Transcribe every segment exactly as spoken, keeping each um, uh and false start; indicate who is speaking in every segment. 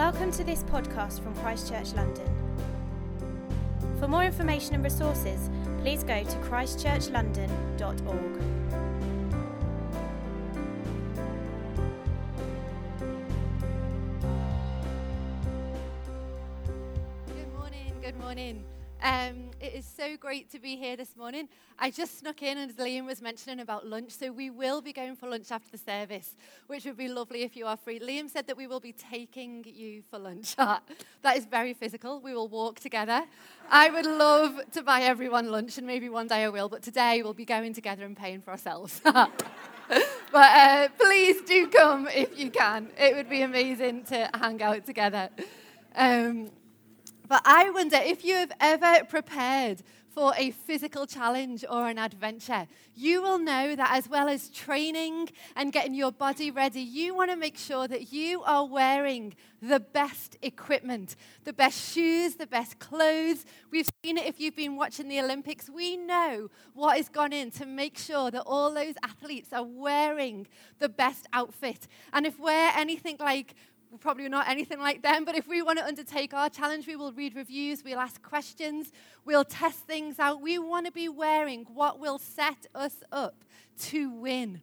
Speaker 1: Welcome to this podcast from Christchurch London. For more information and resources, please go to christchurch london dot org.
Speaker 2: Good morning, good morning. Um, it is so great to be here this morning. I just snuck in as Liam was mentioning about lunch, so we will be going for lunch after the service, which would be lovely if you are free. Liam said that we will be taking you for lunch. That is very physical. We will walk together. I would love to buy everyone lunch, and maybe one day I will, but today we'll be going together and paying for ourselves. But uh, please do come if you can. It would be amazing to hang out together. Um, But I wonder if you have ever prepared for a physical challenge or an adventure, you will know that as well as training and getting your body ready, you want to make sure that you are wearing the best equipment, the best shoes, the best clothes. We've seen it if you've been watching the Olympics. We know what has gone in to make sure that all those athletes are wearing the best outfit. And if we're anything like We're probably not anything like them, but if we want to undertake our challenge, we will read reviews, we'll ask questions, we'll test things out. We want to be wearing what will set us up to win.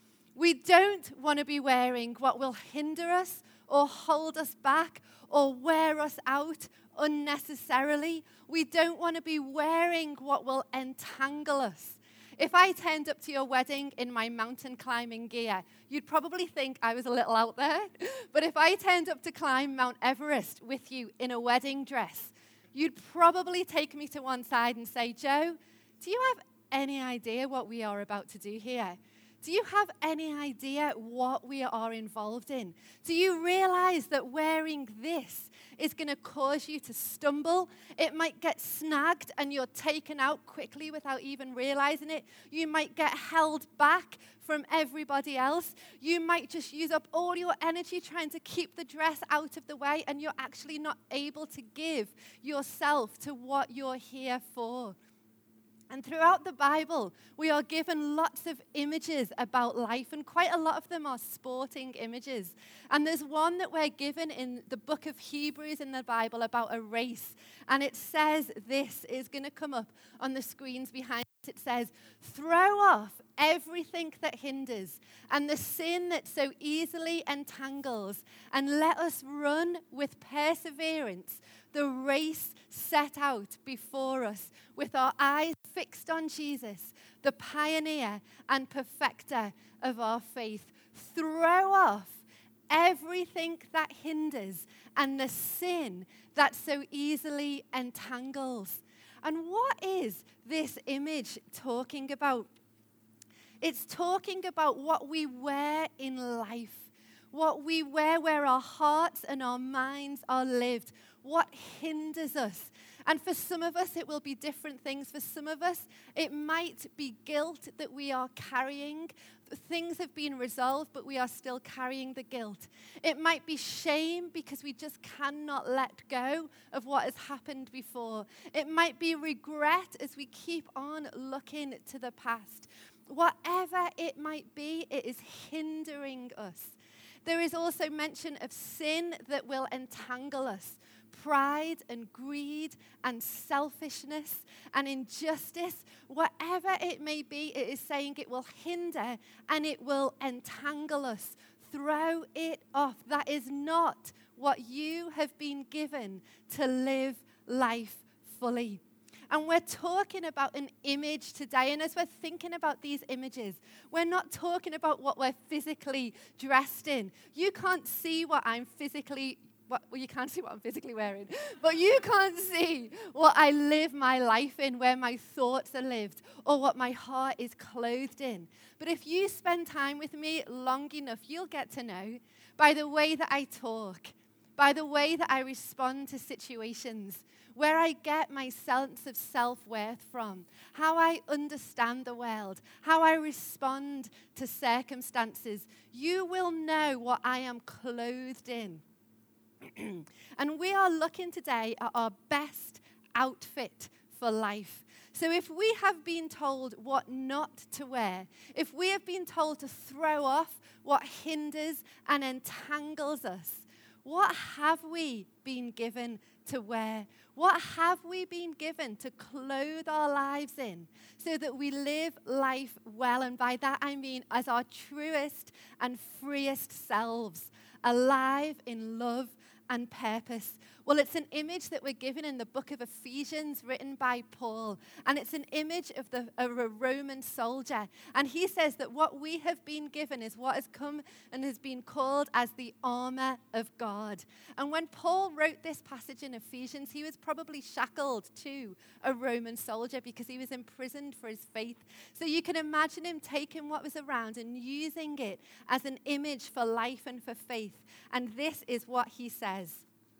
Speaker 2: We don't want to be wearing what will hinder us or hold us back or wear us out unnecessarily. We don't want to be wearing what will entangle us. If I turned up to your wedding in my mountain climbing gear, you'd probably think I was a little out there. But if I turned up to climb Mount Everest with you in a wedding dress, you'd probably take me to one side and say, Joe, do you have any idea what we are about to do here? Do you have any idea what we are involved in? Do you realize that wearing this is going to cause you to stumble? It might get snagged and you're taken out quickly without even realizing it. You might get held back from everybody else. You might just use up all your energy trying to keep the dress out of the way, and you're actually not able to give yourself to what you're here for. And throughout the Bible, we are given lots of images about life, and quite a lot of them are sporting images. And there's one that we're given in the book of Hebrews in the Bible about a race. And it says this is going to come up on the screens behind us. It says, throw off everything that hinders and the sin that so easily entangles, and let us run with perseverance the race set out before us with our eyes fixed on Jesus, the pioneer and perfecter of our faith. Throw off everything that hinders and the sin that so easily entangles. And what is this image talking about? It's talking about what we wear in life, what we wear where our hearts and our minds are lived, what hinders us. And for some of us, it will be different things. For some of us, it might be guilt that we are carrying. Things have been resolved, but we are still carrying the guilt. It might be shame because we just cannot let go of what has happened before. It might be regret as we keep on looking to the past. Whatever it might be, it is hindering us. There is also mention of sin that will entangle us. Pride and greed and selfishness and injustice, whatever it may be, it is saying it will hinder and it will entangle us. Throw it off. That is not what you have been given to live life fully. And we're talking about an image today. And as we're thinking about these images, we're not talking about what we're physically dressed in. You can't see what I'm physically, what, well, you can't see what I'm physically wearing, but you can't see what I live my life in, where my thoughts are lived, or what my heart is clothed in. But if you spend time with me long enough, you'll get to know by the way that I talk, by the way that I respond to situations, where I get my sense of self-worth from, how I understand the world, how I respond to circumstances. You will know what I am clothed in. And we are looking today at our best outfit for life. So if we have been told what not to wear, if we have been told to throw off what hinders and entangles us, What have we been given to wear? What have we been given to clothe our lives in so that we live life well? And by that I mean as our truest and freest selves, alive in love and purpose. Well, it's an image that we're given in the book of Ephesians written by Paul. And it's an image of, the, of a Roman soldier. And he says that what we have been given is what has come and has been called as the armor of God. And when Paul wrote this passage in Ephesians, he was probably shackled to a Roman soldier because he was imprisoned for his faith. So you can imagine him taking what was around and using it as an image for life and for faith. And this is what he says.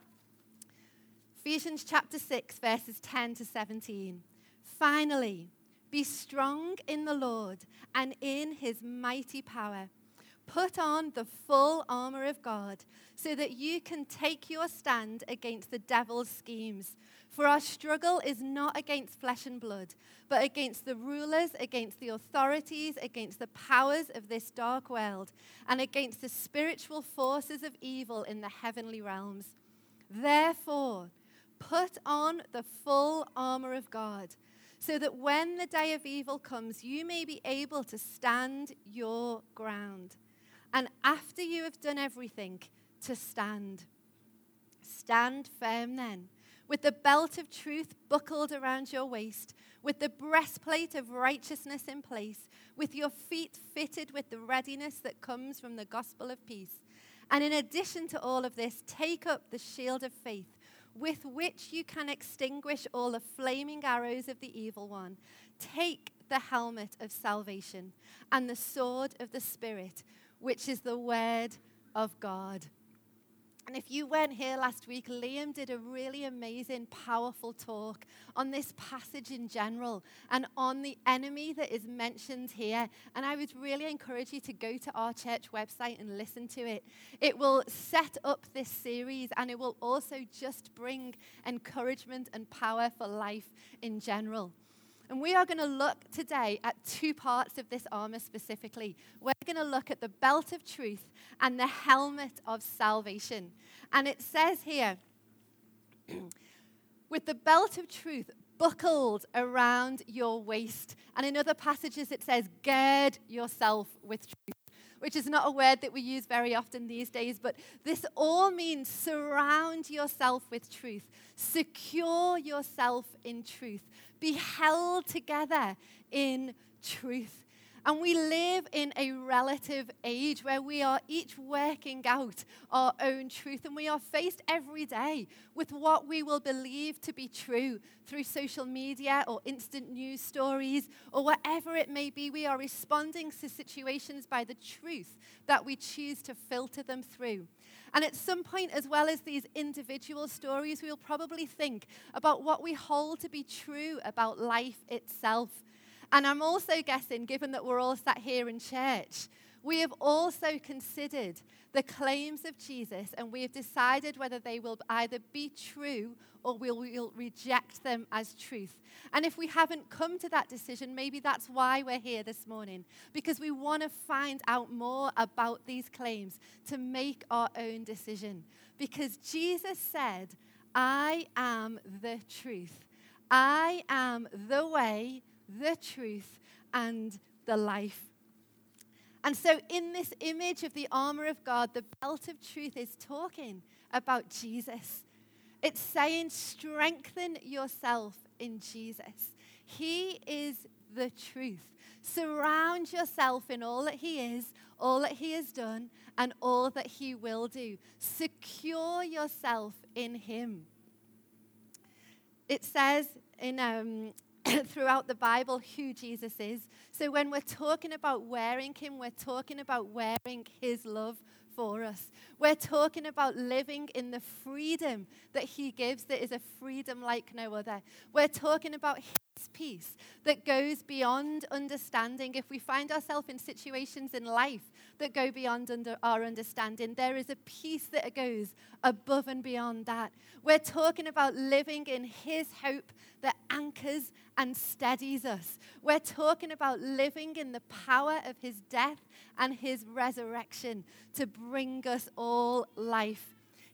Speaker 2: Ephesians chapter six, verses ten to seventeen. Finally, be strong in the Lord and in his mighty power. Put on the full armor of God so that you can take your stand against the devil's schemes. For our struggle is not against flesh and blood, but against the rulers, against the authorities, against the powers of this dark world, and against the spiritual forces of evil in the heavenly realms. Therefore, put on the full armor of God, so that when the day of evil comes, you may be able to stand your ground. And after you have done everything, to stand. Stand firm then, with the belt of truth buckled around your waist, with the breastplate of righteousness in place, with your feet fitted with the readiness that comes from the gospel of peace. And in addition to all of this, take up the shield of faith, with which you can extinguish all the flaming arrows of the evil one. Take the helmet of salvation and the sword of the Spirit, which is the word of God. And if you weren't here last week, Liam did a really amazing, powerful talk on this passage in general and on the enemy that is mentioned here. And I would really encourage you to go to our church website and listen to it. It will set up this series, and it will also just bring encouragement and power for life in general. And we are going to look today at two parts of this armor specifically. We're going to look at the belt of truth and the helmet of salvation. And it says here, with the belt of truth buckled around your waist. And in other passages it says, gird yourself with truth, which is not a word that we use very often these days, but this all means surround yourself with truth. Secure yourself in truth. Be held together in truth. And we live in a relative age where we are each working out our own truth, and we are faced every day with what we will believe to be true through social media or instant news stories or whatever it may be. We are responding to situations by the truth that we choose to filter them through. And at some point, as well as these individual stories, we'll probably think about what we hold to be true about life itself. And I'm also guessing, given that we're all sat here in church, we have also considered the claims of Jesus, and we have decided whether they will either be true or we will reject them as truth. And if we haven't come to that decision, maybe that's why we're here this morning, because we want to find out more about these claims to make our own decision. Because Jesus said, I am the truth. I am the way, the truth, and the life. And so in this image of the armor of God, the belt of truth is talking about Jesus. It's saying, strengthen yourself in Jesus. He is the truth. Surround yourself in all that he is, all that he has done, and all that he will do. Secure yourself in him. It says in um, throughout the Bible who Jesus is. So when we're talking about wearing him, we're talking about wearing his love for us. We're talking about living in the freedom that he gives, that is a freedom like no other. We're talking about his peace that goes beyond understanding. If we find ourselves in situations in life that go beyond under our understanding, there is a peace that goes above and beyond that. We're talking about living in his hope that anchors and steadies us. We're talking about living in the power of his death and his resurrection to bring us all life.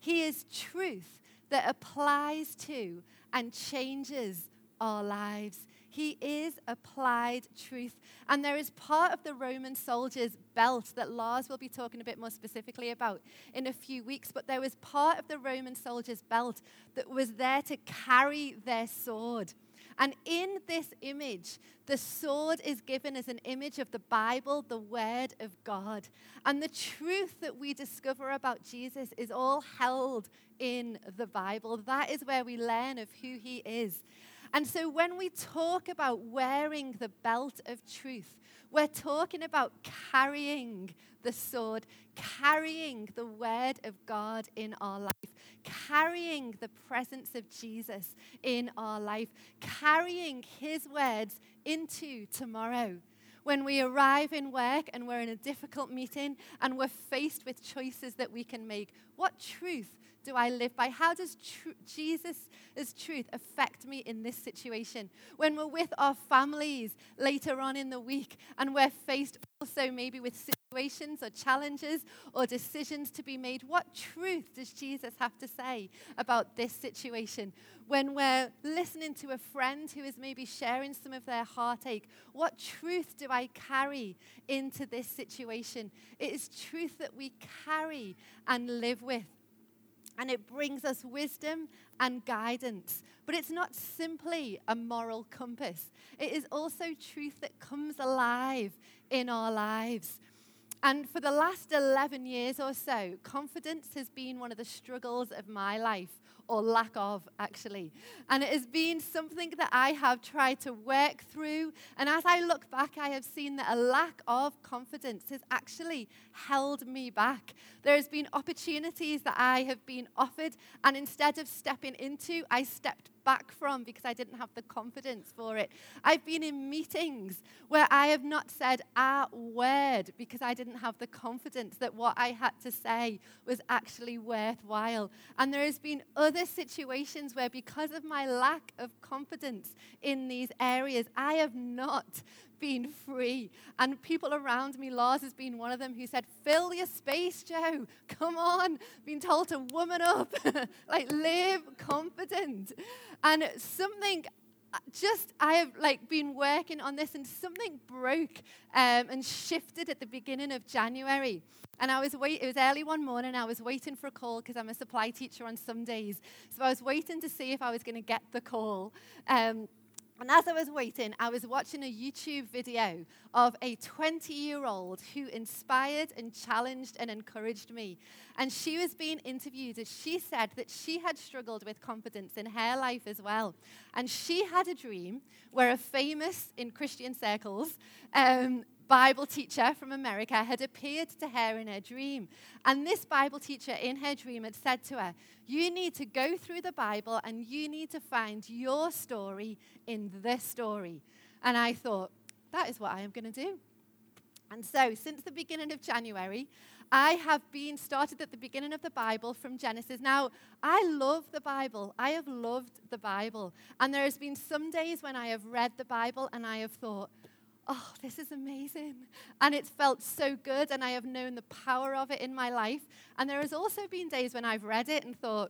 Speaker 2: He is truth that applies to and changes our lives. He is applied truth. And there is part of the Roman soldier's belt that Lars will be talking a bit more specifically about in a few weeks. But there was part of the Roman soldier's belt that was there to carry their sword. And in this image, the sword is given as an image of the Bible, the Word of God. And the truth that we discover about Jesus is all held in the Bible. That is where we learn of who he is. And so when we talk about wearing the belt of truth, we're talking about carrying the sword, carrying the Word of God in our life, carrying the presence of Jesus in our life, carrying his words into tomorrow. When we arrive in work and we're in a difficult meeting and we're faced with choices that we can make, what truth do I live by? How does tr- Jesus' truth affect me in this situation? When we're with our families later on in the week and we're faced also maybe with situations or challenges or decisions to be made, what truth does Jesus have to say about this situation? When we're listening to a friend who is maybe sharing some of their heartache, what truth do I carry into this situation? It is truth that we carry and live with. And it brings us wisdom and guidance. But it's not simply a moral compass. It is also truth that comes alive in our lives. And for the last eleven years or so, confidence has been one of the struggles of my life, or lack of, actually. And it has been something that I have tried to work through. And as I look back, I have seen that a lack of confidence has actually held me back. There has been opportunities that I have been offered, and instead of stepping into, I stepped back from because I didn't have the confidence for it. I've been in meetings where I have not said a word because I didn't have the confidence that what I had to say was actually worthwhile. And there has been other situations where, because of my lack of confidence in these areas, I have not been free. And people around me, Lars has been one of them, who said, fill your space, Joe. Come on. Been told to woman up. Like, live confident. And something just, I have like been working on this, and something broke um, and shifted at the beginning of January. And I was wait. It was early one morning. I was waiting for a call because I'm a supply teacher on some days. So I was waiting to see if I was going to get the call. Um, And as I was waiting, I was watching a YouTube video of a twenty-year-old who inspired and challenged and encouraged me. And she was being interviewed, and she said that she had struggled with confidence in her life as well. And she had a dream where a famous, in Christian circles, um, Bible teacher from America had appeared to her in her dream. And this Bible teacher in her dream had said to her, you need to go through the Bible and you need to find your story in this story. And I thought, that is what I am going to do. And so, since the beginning of January, I have been started at the beginning of the Bible from Genesis. Now, I love the Bible. I have loved the Bible. And there has been some days when I have read the Bible and I have thought, oh, this is amazing. And it's felt so good, and I have known the power of it in my life. And there has also been days when I've read it and thought,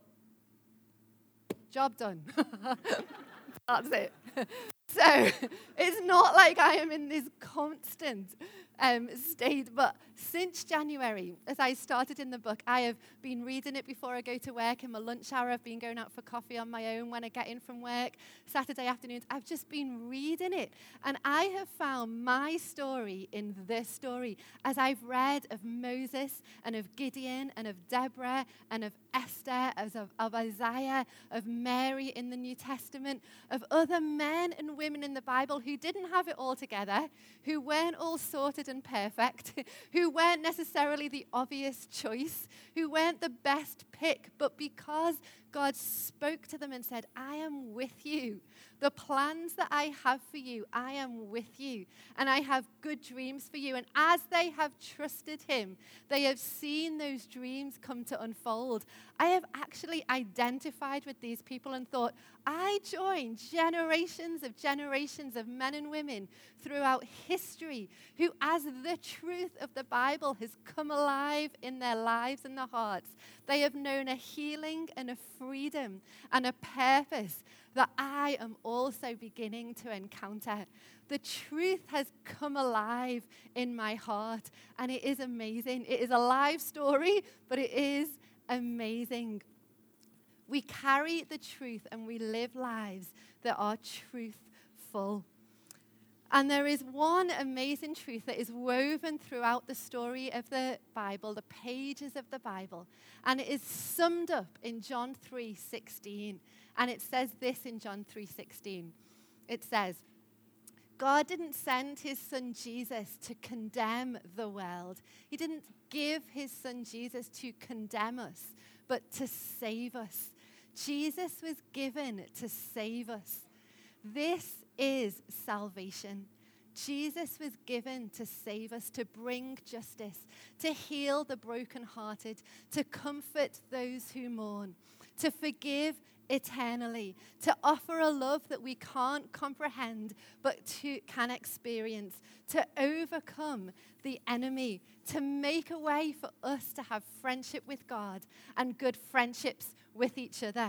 Speaker 2: job done. That's it. So it's not like I am in this constant um, state, but since January, as I started in the book, I have been reading it before I go to work. In my lunch hour, I've been going out for coffee on my own when I get in from work. Saturday afternoons, I've just been reading it. And I have found my story in this story. As I've read of Moses and of Gideon and of Deborah and of Esther, as of, of Isaiah, of Mary in the New Testament, of other men and women in the Bible who didn't have it all together, who weren't all sorted and perfect, who weren't necessarily the obvious choice, who weren't the best pick, but because God spoke to them and said, I am with you. The plans that I have for you, I am with you. And I have good dreams for you. And as they have trusted him, they have seen those dreams come to unfold. I have actually identified with these people and thought, I join generations of generations of men and women throughout history who, as the truth of the Bible has come alive in their lives and their hearts, they have known a healing and a freedom and a purpose that I am also beginning to encounter. The truth has come alive in my heart, and it is amazing. It is a live story, but it is amazing. We carry the truth and we live lives that are truthful. And there is one amazing truth that is woven throughout the story of the Bible, the pages of the Bible, and it is summed up in John three sixteen. And it says this in John three sixteen. It says, God didn't send his son Jesus to condemn the world. He didn't give his son Jesus to condemn us, but to save us. Jesus was given to save us. This is salvation. Jesus was given to save us, to bring justice, to heal the brokenhearted, to comfort those who mourn, to forgive eternally, to offer a love that we can't comprehend but to, can experience, to overcome the enemy, to make a way for us to have friendship with God and good friendships with each other.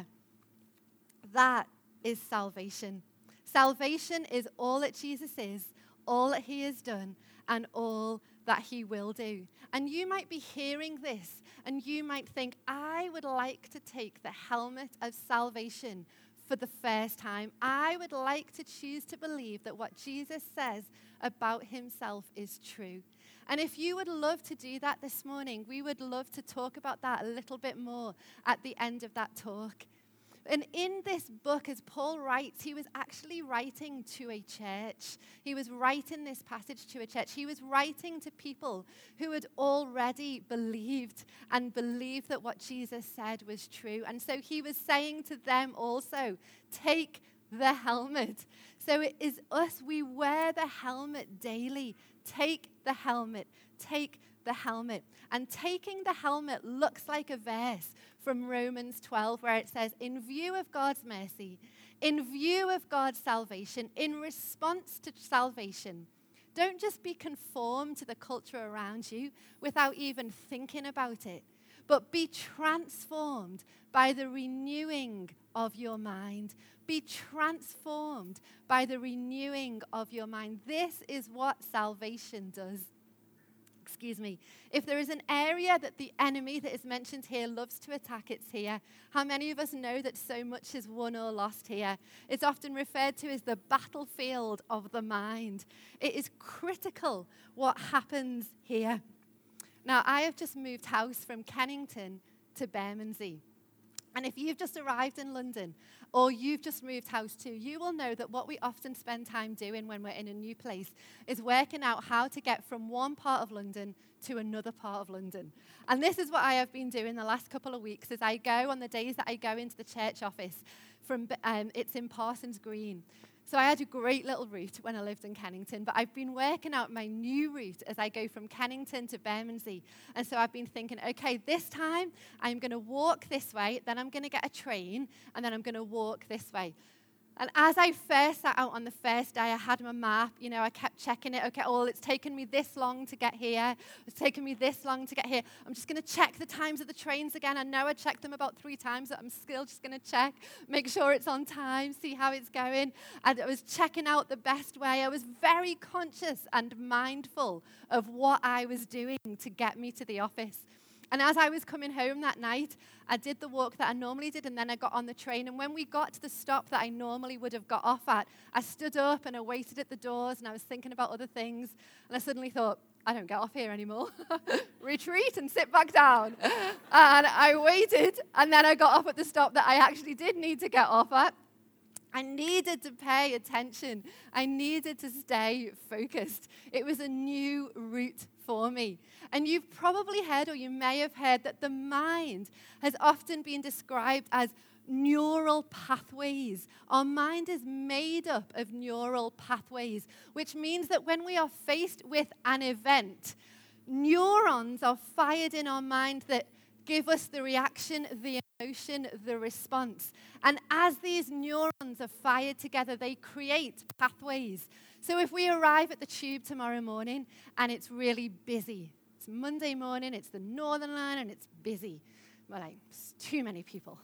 Speaker 2: That is salvation. Salvation is all that Jesus is, all that he has done, and all that he will do. And you might be hearing this, and you might think, I would like to take the helmet of salvation for the first time. I would like to choose to believe that what Jesus says about himself is true. And if you would love to do that this morning, we would love to talk about that a little bit more at the end of that talk. And in this book, as Paul writes, he was actually writing to a church. He was writing this passage to a church. He was writing to people who had already believed and believed that what Jesus said was true. And so he was saying to them also, take the helmet. So it is us, we wear the helmet daily. Take the helmet. Take the helmet. And taking the helmet looks like a verse from Romans twelve where it says, in view of God's mercy, in view of God's salvation, in response to salvation, don't just be conformed to the culture around you without even thinking about it, but be transformed by the renewing of your mind. Be transformed by the renewing of your mind. This is what salvation does. Excuse me. If there is an area that the enemy that is mentioned here loves to attack, it's here. How many of us know that so much is won or lost here? It's often referred to as the battlefield of the mind. It is critical what happens here. Now, I have just moved house from Kennington to Bermondsey. And if you've just arrived in London or you've just moved house too, you will know that what we often spend time doing when we're in a new place is working out how to get from one part of London to another part of London. And this is what I have been doing the last couple of weeks as I go on the days that I go into the church office. From um, it's in Parsons Green. So I had a great little route when I lived in Kennington, but I've been working out my new route as I go from Kennington to Bermondsey. And so I've been thinking, okay, this time I'm going to walk this way, then I'm going to get a train, and then I'm going to walk this way. And as I first sat out on the first day, I had my map. You know, I kept checking it. Okay, oh, it's taken me this long to get here. It's taken me this long to get here. I'm just going to check the times of the trains again. I know I checked them about three times, but I'm still just going to check, make sure it's on time, see how it's going. And I was checking out the best way. I was very conscious and mindful of what I was doing to get me to the office. And as I was coming home that night, I did the walk that I normally did, and then I got on the train. And when we got to the stop that I normally would have got off at, I stood up and I waited at the doors, and I was thinking about other things. And I suddenly thought, I don't get off here anymore. Retreat and sit back down. And I waited, and then I got off at the stop that I actually did need to get off at. I needed to pay attention. I needed to stay focused. It was a new route for me. And you've probably heard, or you may have heard, that the mind has often been described as neural pathways. Our mind is made up of neural pathways, which means that when we are faced with an event, neurons are fired in our mind that give us the reaction, the emotion, the response. And as these neurons are fired together, they create pathways. So if we arrive at the tube tomorrow morning and it's really busy, it's Monday morning, it's the Northern Line and it's busy. We're like, it's too many people.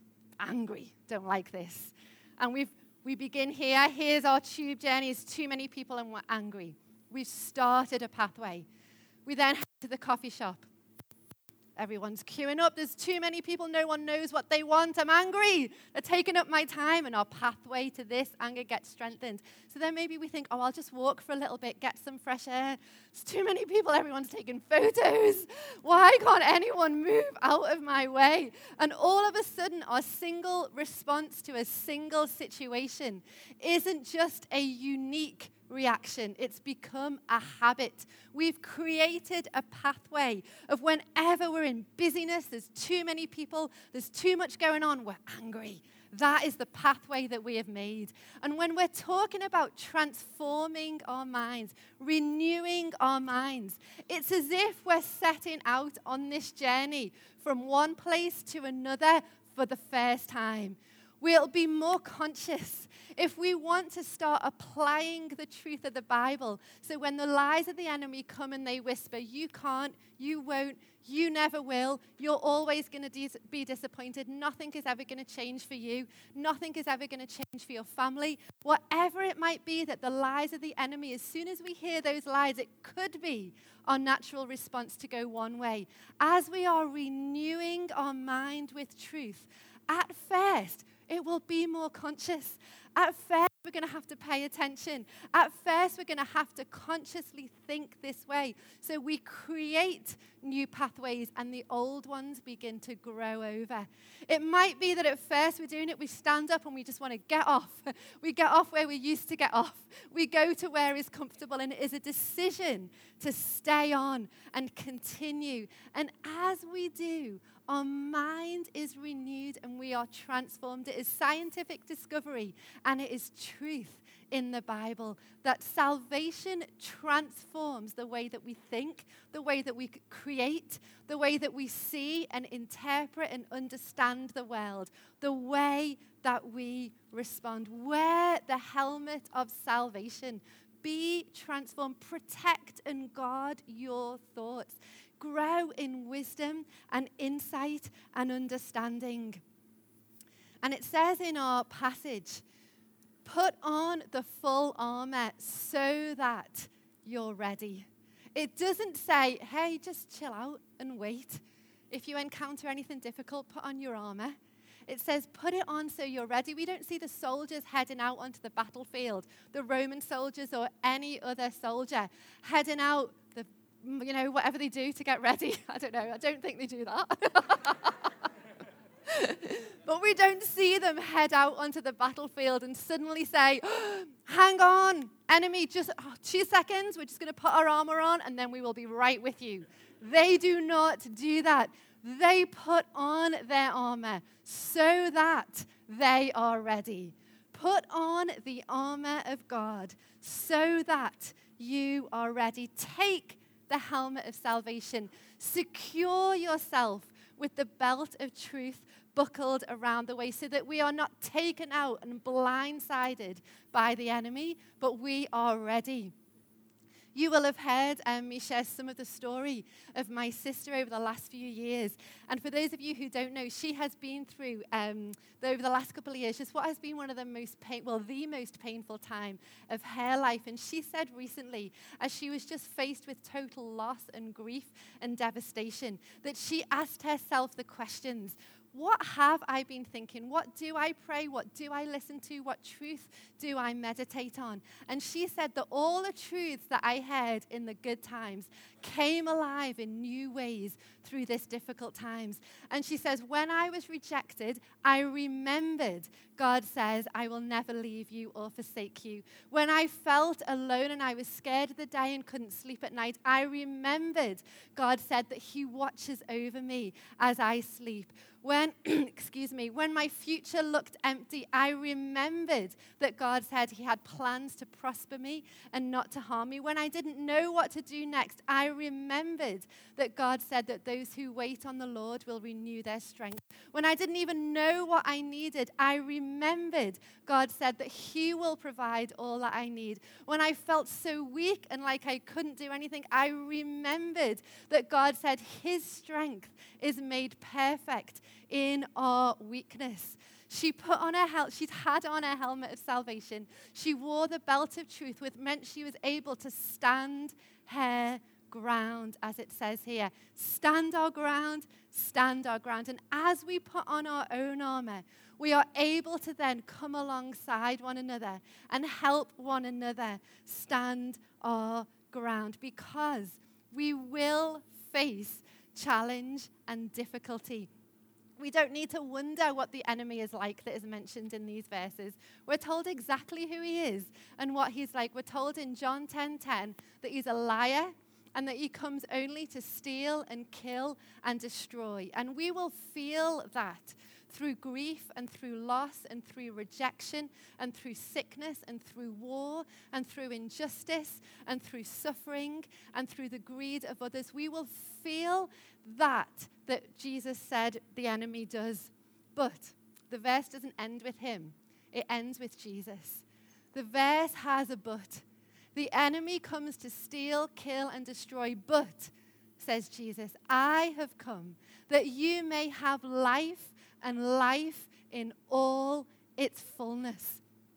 Speaker 2: Angry, don't like this. And we've we begin here, here's our tube journey, it's too many people and we're angry. We've started a pathway. We then head to the coffee shop. Everyone's queuing up. There's too many people. No one knows what they want. I'm angry. They're taking up my time, and our pathway to this anger gets strengthened. So then maybe we think, oh, I'll just walk for a little bit, get some fresh air. There's too many people. Everyone's taking photos. Why can't anyone move out of my way? And all of a sudden, our single response to a single situation isn't just a unique reaction. It's become a habit. We've created a pathway of whenever we're in busyness, there's too many people, there's too much going on, we're angry. That is the pathway that we have made. And when we're talking about transforming our minds, renewing our minds, it's as if we're setting out on this journey from one place to another for the first time. We'll be more conscious if we want to start applying the truth of the Bible. So when the lies of the enemy come and they whisper, you can't, you won't, you never will, you're always going to dis- be disappointed, nothing is ever going to change for you, nothing is ever going to change for your family, whatever it might be that the lies of the enemy, as soon as we hear those lies, it could be our natural response to go one way. As we are renewing our mind with truth, at first, it will be more conscious. At first, we're going to have to pay attention. At first, we're going to have to consciously think this way. So we create new pathways and the old ones begin to grow over. It might be that at first we're doing it, we stand up and we just want to get off. We get off where we used to get off. We go to where is comfortable, and it is a decision to stay on and continue. And as we do, our mind is renewed and we are transformed. It is scientific discovery and it is truth in the Bible that salvation transforms the way that we think, the way that we create, the way that we see and interpret and understand the world, the way that we respond. Wear the helmet of salvation. Be transformed. Protect and guard your thoughts. Grow in wisdom and insight and understanding. And it says in our passage, put on the full armor so that you're ready. It doesn't say, hey, just chill out and wait. If you encounter anything difficult, put on your armor. It says, put it on so you're ready. We don't see the soldiers heading out onto the battlefield, the Roman soldiers or any other soldier heading out, the, you know, whatever they do to get ready. I don't know. I don't think they do that. But we don't see them head out onto the battlefield and suddenly say, oh, hang on, enemy, just oh, two seconds. We're just going to put our armor on and then we will be right with you. They do not do that. They put on their armor so that they are ready. Put on the armor of God so that you are ready. Take the helmet of salvation. Secure yourself with the belt of truth buckled around the waist so that we are not taken out and blindsided by the enemy, but we are ready. You will have heard um, me share some of the story of my sister over the last few years. And for those of you who don't know, she has been through, um, the, over the last couple of years, just what has been one of the most pain, well, the most painful time of her life. And she said recently, as she was just faced with total loss and grief and devastation, that she asked herself the questions, what have I been thinking? What do I pray? What do I listen to? What truth do I meditate on? And she said that all the truths that I heard in the good times came alive in new ways through this difficult times. And she says, when I was rejected, I remembered God says, I will never leave you or forsake you. When I felt alone and I was scared of the day and couldn't sleep at night, I remembered God said that he watches over me as I sleep. When, excuse me, when my future looked empty, I remembered that God said he had plans to prosper me and not to harm me. When I didn't know what to do next, I remembered that God said that those who wait on the Lord will renew their strength. When I didn't even know what I needed, I remembered God said that he will provide all that I need. When I felt so weak and like I couldn't do anything, I remembered that God said his strength is made perfect in our weakness. She put on her hel- she'd had on her helmet of salvation. She wore the belt of truth, which meant she was able to stand her ground, as it says here. Stand our ground, stand our ground. And as we put on our own armor, we are able to then come alongside one another and help one another stand our ground, because we will face challenge and difficulty. We don't need to wonder what the enemy is like that is mentioned in these verses. We're told exactly who he is and what he's like. We're told in John ten ten that he's a liar and that he comes only to steal and kill and destroy. And we will feel that through grief and through loss and through rejection and through sickness and through war and through injustice and through suffering and through the greed of others. We will feel that that Jesus said the enemy does. But the verse doesn't end with him. It ends with Jesus. The verse has a but. The enemy comes to steal, kill, and destroy, but, says Jesus, I have come that you may have life and life in all its fullness.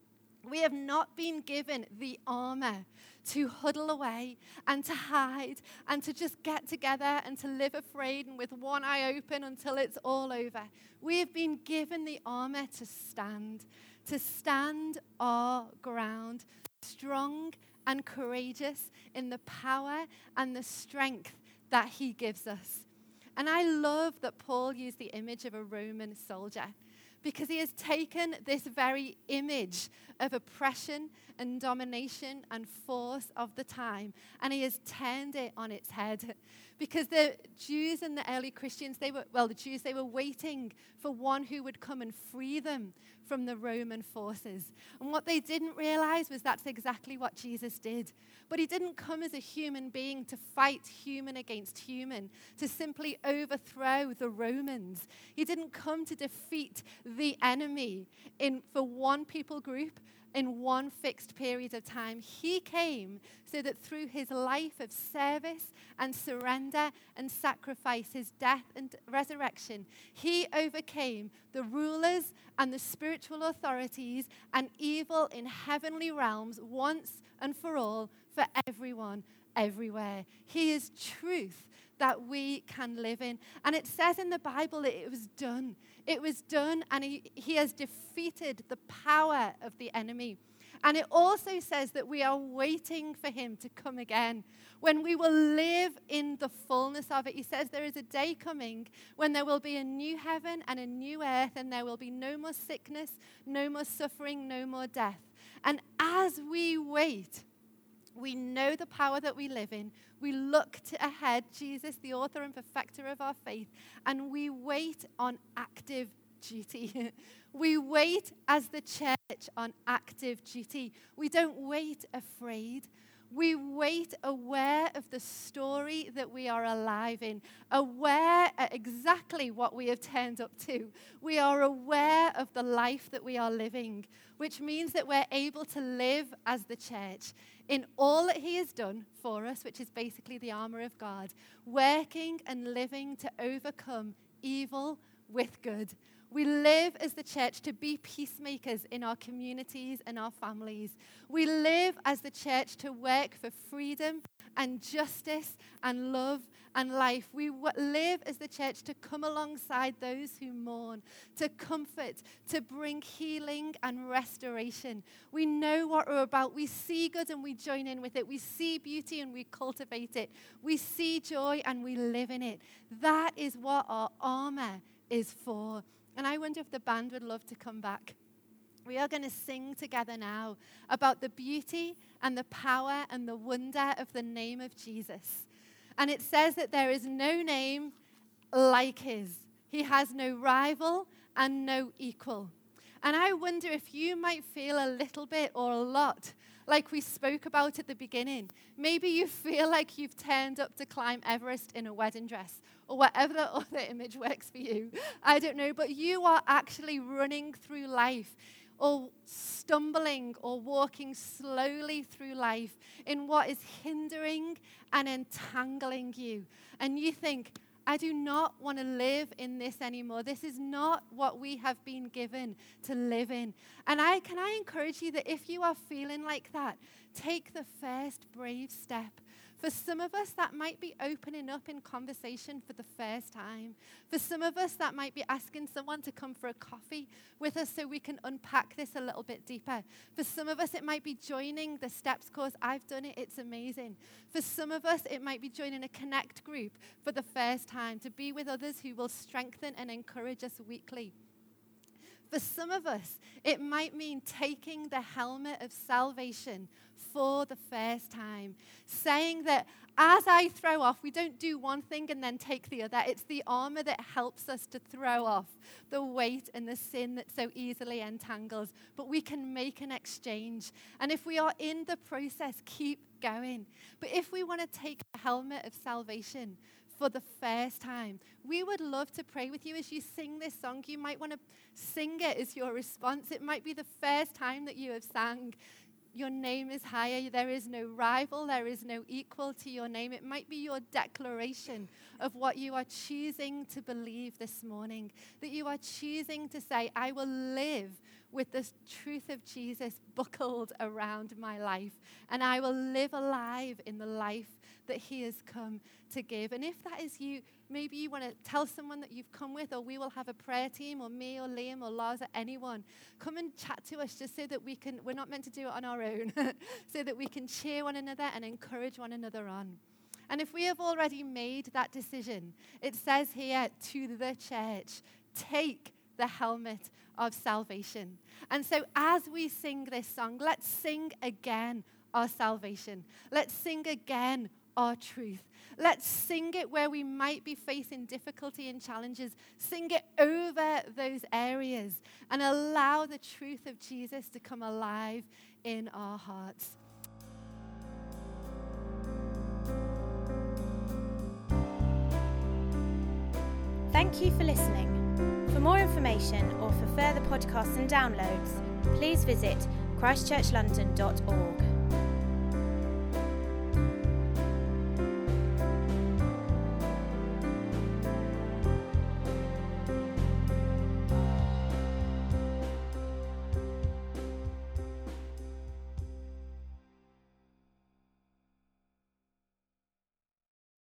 Speaker 2: We have not been given the armor to huddle away and to hide and to just get together and to live afraid and with one eye open until it's all over. We have been given the armor to stand, to stand our ground, strong and courageous in the power and the strength that he gives us. And I love that Paul used the image of a Roman soldier, because he has taken this very image of oppression and domination and force of the time, and he has turned it on its head. Because the Jews and the early Christians, they were, well, the Jews, they were waiting for one who would come and free them from the Roman forces. And what they didn't realize was that's exactly what Jesus did. But he didn't come as a human being to fight human against human, to simply overthrow the Romans. He didn't come to defeat the enemy in for one people group in one fixed period of time. He came so that through his life of service and surrender and sacrifice, his death and resurrection, he overcame the rulers and the spiritual authorities and evil in heavenly realms once and for all, for everyone, everywhere. He is truth that we can live in. And it says in the Bible that it was done. It was done, and he, he has defeated the power of the enemy. And it also says that we are waiting for him to come again, when we will live in the fullness of it. He says there is a day coming when there will be a new heaven and a new earth, and there will be no more sickness, no more suffering, no more death. And as we wait, we know the power that we live in. We look to ahead, Jesus, the author and perfecter of our faith, and we wait on active duty. We wait as the church on active duty. We don't wait afraid. We wait aware of the story that we are alive in, aware of exactly what we have turned up to. We are aware of the life that we are living, which means that we're able to live as the church in all that he has done for us, which is basically the armor of God, working and living to overcome evil with good. We live as the church to be peacemakers in our communities and our families. We live as the church to work for freedom and justice and love and life. We w- live as the church to come alongside those who mourn, to comfort, to bring healing and restoration. We know what a about. We see good and we join in with it. We see beauty and we cultivate it. We see joy and we live in it. That is what our armor is for. And I wonder if the band would love to come back. We are going to sing together now about the beauty and the power and the wonder of the name of Jesus. And it says that there is no name like his. He has no rival and no equal. And I wonder if you might feel a little bit or a lot like we spoke about at the beginning. Maybe you feel like you've turned up to climb Everest in a wedding dress or whatever other image works for you. I don't know, but you are actually running through life or stumbling or walking slowly through life in what is hindering and entangling you. And you think, I do not want to live in this anymore. This is not what we have been given to live in. And I can I encourage you that if you are feeling like that, take the first brave step. For some of us, that might be opening up in conversation for the first time. For some of us, that might be asking someone to come for a coffee with us so we can unpack this a little bit deeper. For some of us, it might be joining the Steps course. I've done it. It's amazing. For some of us, it might be joining a Connect group for the first time to be with others who will strengthen and encourage us weekly. For some of us, it might mean taking the helmet of salvation for the first time, saying that as I throw off, we don't do one thing and then take the other. It's the armor that helps us to throw off the weight and the sin that so easily entangles, but we can make an exchange. And if we are in the process, keep going. But if we want to take the helmet of salvation for the first time, we would love to pray with you as you sing this song. You might want to sing it as your response. It might be the first time that you have sang, your name is higher, there is no rival, there is no equal to your name. It might be your declaration of what you are choosing to believe this morning, that you are choosing to say, I will live with the truth of Jesus buckled around my life, and I will live alive in the life that he has come to give. And if that is you, maybe you want to tell someone that you've come with, or we will have a prayer team, or me or Liam or Lars or anyone come and chat to us, just so that we can, we're not meant to do it on our own, so that we can cheer one another and encourage one another on. And if we have already made that decision, it says here to the church, take the helmet of salvation. And so as we sing this song, let's sing again our salvation. Let's sing again our truth. Let's sing it where we might be facing difficulty and challenges. Sing it over those areas and allow the truth of Jesus to come alive in our hearts.
Speaker 1: Thank you for listening. For more information or for further podcasts and downloads, please visit christchurch london dot org.